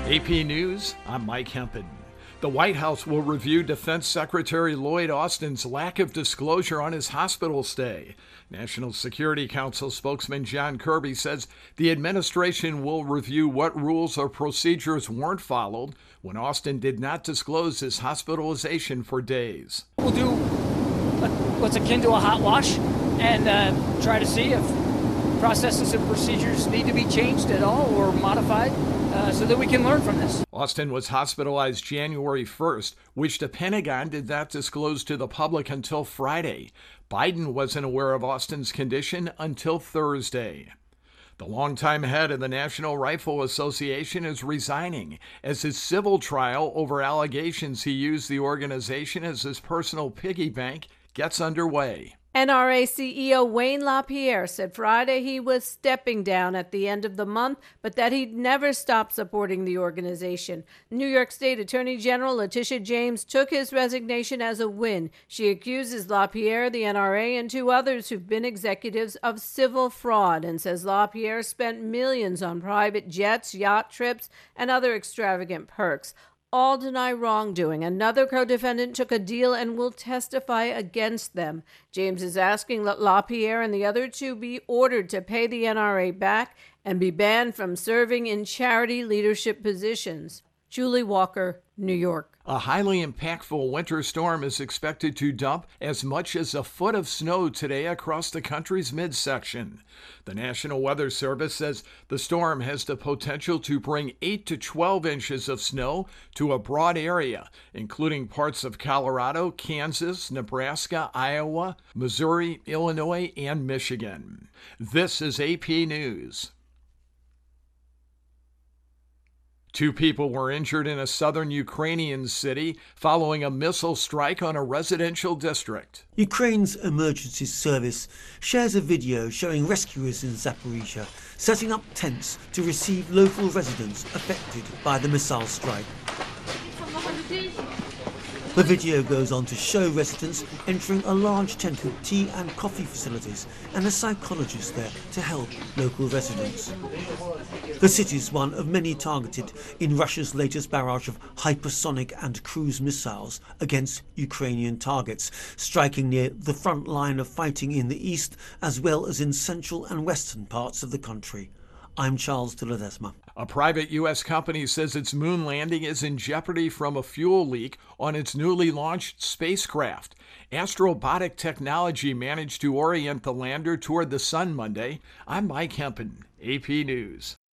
AP News, I'm Mike Hempen. The White House will review Defense Secretary Lloyd Austin's lack of disclosure on his hospital stay. National Security Council spokesman John Kirby says the administration will review what rules or procedures weren't followed when Austin did not disclose his hospitalization for days. We'll do what's akin to a hot wash and try to see if processes and procedures need to be changed at all or modified so that we can learn from this. Austin was hospitalized January 1st, which the Pentagon did not disclose to the public until Friday. Biden wasn't aware of Austin's condition until Thursday. The longtime head of the National Rifle Association is resigning as his civil trial over allegations he used the organization as his personal piggy bank gets underway. NRA CEO Wayne LaPierre said Friday he was stepping down at the end of the month, but that he'd never stop supporting the organization. New York State Attorney General Letitia James took his resignation as a win. She accuses LaPierre, the NRA, and two others who've been executives of civil fraud and says LaPierre spent millions on private jets, yacht trips, and other extravagant perks. All deny wrongdoing. Another co-defendant took a deal and will testify against them. James is asking that LaPierre and the other two be ordered to pay the NRA back and be banned from serving in charity leadership positions. Julie Walker, New York. A highly impactful winter storm is expected to dump as much as a foot of snow today across the country's midsection. The National Weather Service says the storm has the potential to bring 8 to 12 inches of snow to a broad area, including parts of Colorado, Kansas, Nebraska, Iowa, Missouri, Illinois, and Michigan. This is AP News. 2 people were injured in a southern Ukrainian city following a missile strike on a residential district. Ukraine's emergency service shares a video showing rescuers in Zaporizhzhia setting up tents to receive local residents affected by the missile strike. The video goes on to show residents entering a large tent with tea and coffee facilities and a psychologist there to help local residents. The city is one of many targeted in Russia's latest barrage of hypersonic and cruise missiles against Ukrainian targets, striking near the front line of fighting in the east as well as in central and western parts of the country. I'm Charles de Ledesma. A private U.S. company says its moon landing is in jeopardy from a fuel leak on its newly launched spacecraft. Astrobotic Technology managed to orient the lander toward the sun Monday. I'm Mike Hempen, AP News.